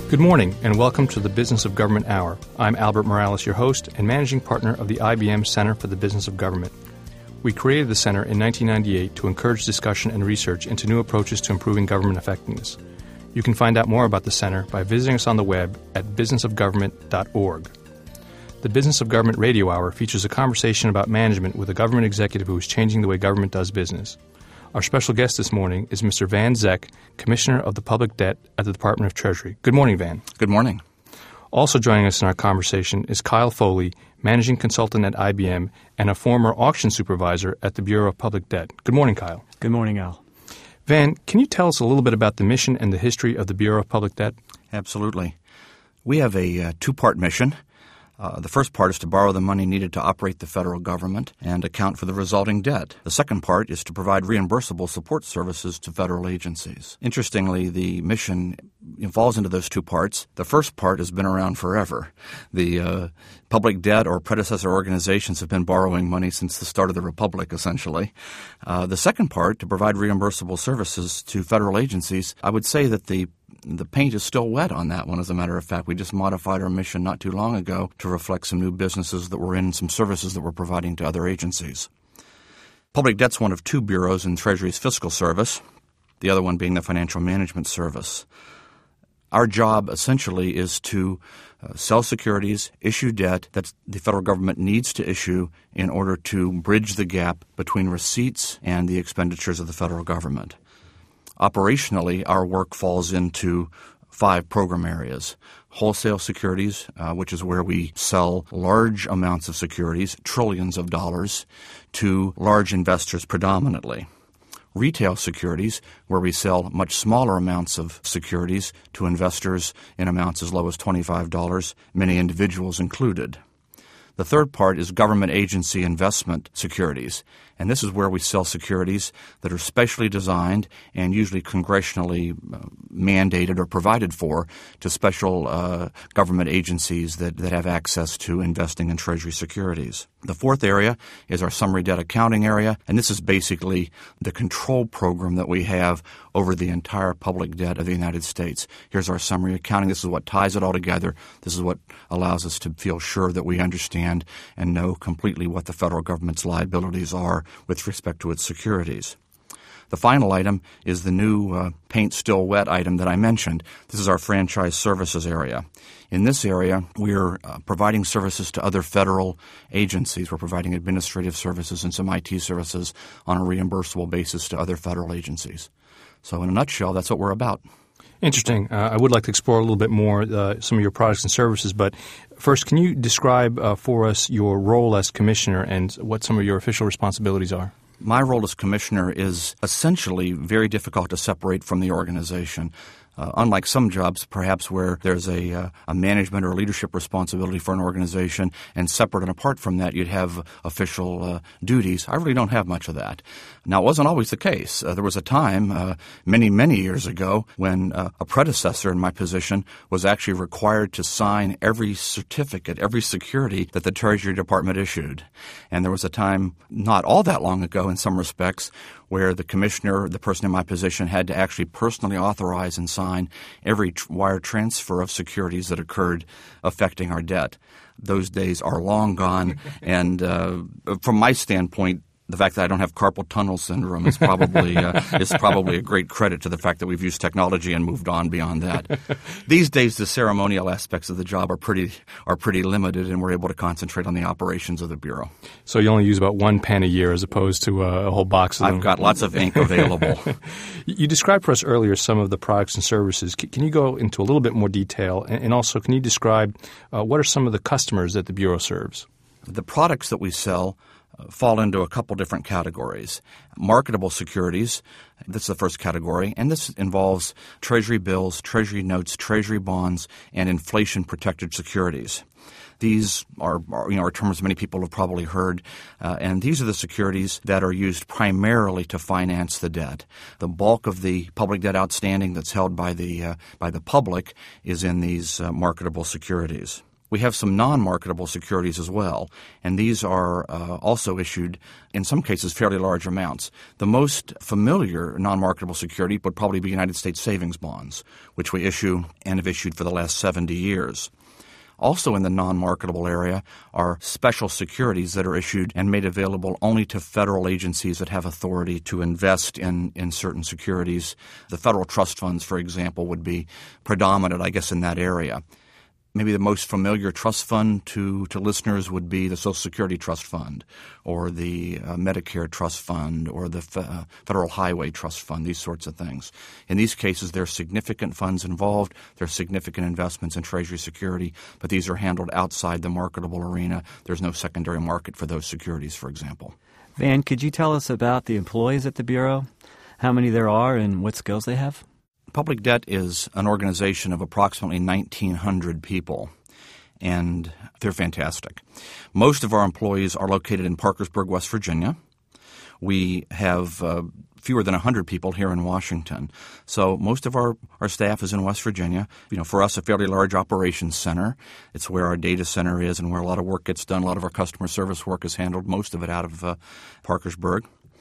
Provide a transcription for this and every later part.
Good morning, and welcome to the Business of Government Hour. I'm Albert Morales, your host and managing partner of the IBM Center for the Business of Government. We created the center in 1998 to encourage discussion and research into new approaches to improving government effectiveness. You can find out more about the center by visiting us on the web at businessofgovernment.org. The Business of Government Radio Hour features a conversation about management with a government executive who is changing the way government does business. Our special guest this morning is Mr. Van Zeck, Commissioner of the Public Debt at the Department of Treasury. Good morning, Van. Good morning. Also joining us in our conversation is Kyle Foley, Managing Consultant at IBM and a former auction supervisor at the Bureau of Public Debt. Good morning, Kyle. Good morning, Al. Van, can you tell us a little bit about the mission and the history of the Bureau of Public Debt? Absolutely. We have a two-part mission. The first part is to borrow the money needed to operate the federal government and account for the resulting debt. The second part is to provide reimbursable support services to federal agencies. Interestingly, the mission falls into those two parts. The first part has been around forever. The public debt or predecessor organizations have been borrowing money since the start of the Republic, essentially. The second part, to provide reimbursable services to federal agencies, I would say that the paint is still wet on that one, as a matter of fact. We just modified our mission not too long ago to reflect some new businesses that we're in, some services that we're providing to other agencies. Public debt's one of two bureaus in Treasury's fiscal service, the other one being the Financial Management Service. Our job essentially is to sell securities, issue debt that the federal government needs to issue in order to bridge the gap between receipts and the expenditures of the federal government. Operationally, our work falls into 5 program areas. Wholesale securities, which is where we sell large amounts of securities, trillions of dollars, to large investors predominantly. Retail securities, where we sell much smaller amounts of securities to investors in amounts as low as $25, many individuals included. The third part is government agency investment securities, and this is where we sell securities that are specially designed and usually congressionally mandated or provided for to special government agencies that have access to investing in Treasury securities. The fourth area is our summary debt accounting area, and this is basically the control program that we have over the entire public debt of the United States. Here's our summary accounting. This is what ties it all together. This is what allows us to feel sure that we understand and know completely what the federal government's liabilities are with respect to its securities. The final item is the new paint still wet item that I mentioned. This is our franchise services area. In this area, we're providing services to other federal agencies. We're providing administrative services and some IT services on a reimbursable basis to other federal agencies. So in a nutshell, that's what we're about. Interesting. I would like to explore a little bit more some of your products and services, but first, can you describe for us your role as commissioner and what some of your official responsibilities are? My role as commissioner is essentially very difficult to separate from the organization. Unlike some jobs, perhaps, where there's a management or leadership responsibility for an organization, and separate and apart from that you'd have official duties, I really don't have much of that. Now, it wasn't always the case. There was a time many, many years ago when a predecessor in my position was actually required to sign every certificate, every security that the Treasury Department issued. And there was a time not all that long ago in some respects where the commissioner, the person in my position, had to actually personally authorize and sign every wire transfer of securities that occurred affecting our debt. Those days are long gone, and from my standpoint, the fact that I don't have carpal tunnel syndrome is probably a great credit to the fact that we've used technology and moved on beyond that. These days, the ceremonial aspects of the job are pretty limited, and we're able to concentrate on the operations of the Bureau. So you only use about 1 pen a year as opposed to a whole box of them. I've got lots of ink available. You described for us earlier some of the products and services. Can you go into a little bit more detail? And also, can you describe what are some of the customers that the Bureau serves? The products that we sell fall into a couple different categories. Marketable securities, that's the first category, and this involves Treasury bills, Treasury notes, Treasury bonds, and inflation-protected securities. These are terms many people have probably heard, and these are the securities that are used primarily to finance the debt. The bulk of the public debt outstanding that's held by the public is in these marketable securities. We have some non-marketable securities as well, and these are also issued, in some cases, fairly large amounts. The most familiar non-marketable security would probably be United States savings bonds, which we issue and have issued for the last 70 years. Also in the non-marketable area are special securities that are issued and made available only to federal agencies that have authority to invest in certain securities. The federal trust funds, for example, would be predominant, I guess, in that area. Maybe the most familiar trust fund to listeners would be the Social Security Trust Fund or the Medicare Trust Fund or the Federal Highway Trust Fund, these sorts of things. In these cases, there are significant funds involved. There are significant investments in Treasury security, but these are handled outside the marketable arena. There's no secondary market for those securities, for example. Van, could you tell us about the employees at the Bureau, how many there are and what skills they have? Public Debt is an organization of approximately 1,900 people, and they're fantastic. Most of our employees are located in Parkersburg, West Virginia. We have fewer than 100 people here in Washington. So most of our staff is in West Virginia. For us, a fairly large operations center. It's where our data center is and where a lot of work gets done. A lot of our customer service work is handled, most of it out of Parkersburg.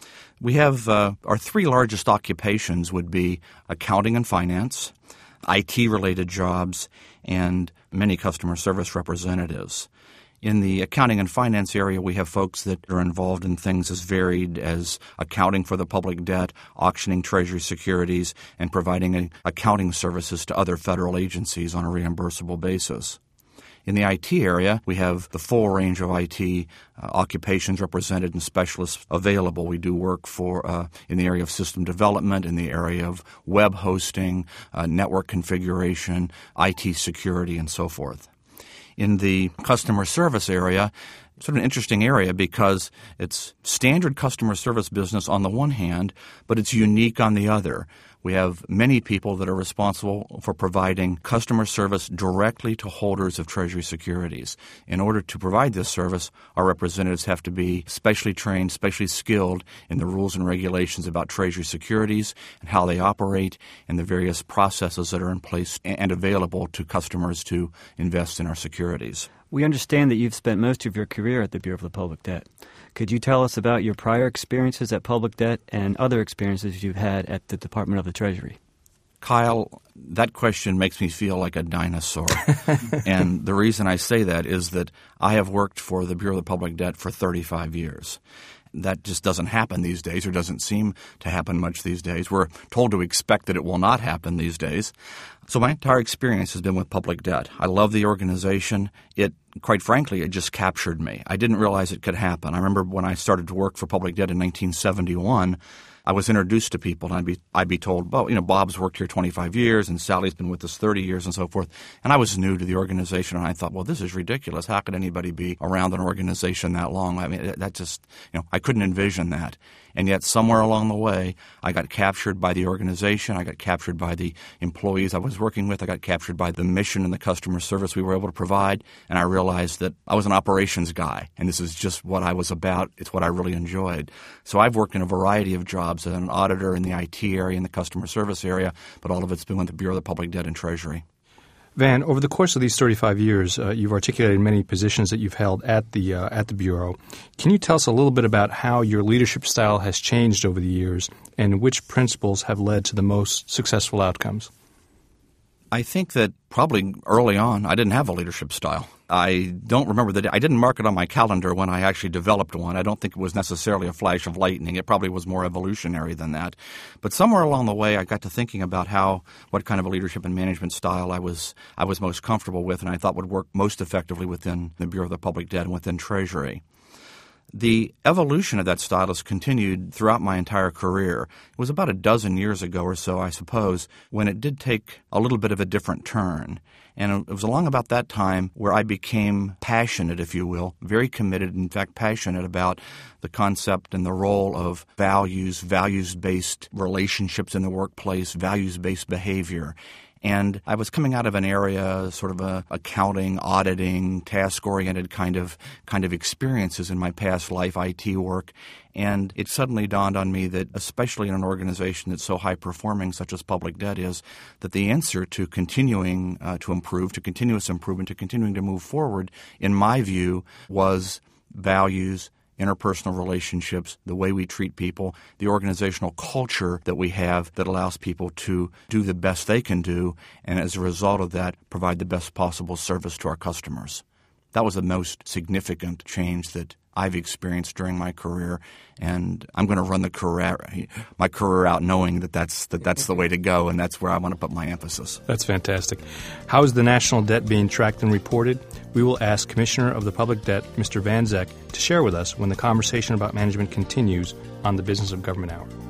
We have our three largest occupations would be accounting and finance, IT-related jobs, and many customer service representatives. In the accounting and finance area, we have folks that are involved in things as varied as accounting for the public debt, auctioning Treasury securities, and providing accounting services to other federal agencies on a reimbursable basis. In the IT area, we have the full range of IT occupations represented and specialists available. We do work for in the area of system development, in the area of web hosting, network configuration, IT security, and so forth. In the customer service area, sort of an interesting area because it's standard customer service business on the one hand, but it's unique on the other. We have many people that are responsible for providing customer service directly to holders of Treasury securities. In order to provide this service, our representatives have to be specially trained, specially skilled in the rules and regulations about Treasury securities and how they operate and the various processes that are in place and available to customers to invest in our securities. We understand that you've spent most of your career at the Bureau of the Public Debt. Could you tell us about your prior experiences at Public Debt and other experiences you've had at the Department of the Treasury? Kyle, that question makes me feel like a dinosaur. And the reason I say that is that I have worked for the Bureau of the Public Debt for 35 years. That just doesn't happen these days or doesn't seem to happen much these days. We're told to expect that it will not happen these days. So my entire experience has been with Public Debt. I love the organization. Quite frankly, it just captured me. I didn't realize it could happen. I remember when I started to work for Public Debt in 1971, I was introduced to people, and I'd be told, Bob's worked here 25 years, and Sally's been with us 30 years, and so forth. And I was new to the organization, and I thought, this is ridiculous. How could anybody be around an organization that long? I mean, that just, I couldn't envision that. And yet somewhere along the way, I got captured by the organization. I got captured by the employees I was working with. I got captured by the mission and the customer service we were able to provide. And I realized that I was an operations guy, and this is just what I was about. It's what I really enjoyed. So I've worked in a variety of jobs as an auditor in the IT area, in the customer service area, but all of it's been with the Bureau of the Public Debt and Treasury. Van, over the course of these 35 years, you've articulated many positions that you've held at the Bureau. Can you tell us a little bit about how your leadership style has changed over the years and which principles have led to the most successful outcomes? I think that probably early on I didn't have a leadership style. I don't remember that. I didn't mark it on my calendar when I actually developed one. I don't think it was necessarily a flash of lightning. It probably was more evolutionary than that. But somewhere along the way I got to thinking about what kind of a leadership and management style I was most comfortable with and I thought would work most effectively within the Bureau of the Public Debt and within Treasury. The evolution of that style has continued throughout my entire career. It was about a dozen years ago or so, I suppose, when it did take a little bit of a different turn. And it was along about that time where I became passionate, if you will, very committed, in fact passionate about the concept and the role of values-based relationships in the workplace, values-based behavior. And I was coming out of an area, sort of a accounting, auditing, task-oriented kind of experiences in my past life, IT work. And it suddenly dawned on me that, especially in an organization that's so high-performing, such as Public Debt is, that the answer to continuing to improve, to continuous improvement, to continuing to move forward, in my view, was values, interpersonal relationships, the way we treat people, the organizational culture that we have that allows people to do the best they can do, and as a result of that, provide the best possible service to our customers. That was the most significant change that I've experienced during my career, and I'm going to run my career out knowing that that's the way to go, and that's where I want to put my emphasis. That's fantastic. How is the national debt being tracked and reported? We will ask Commissioner of the Public Debt, Mr. Van Zeck, to share with us when the conversation about management continues on the Business of Government Hour.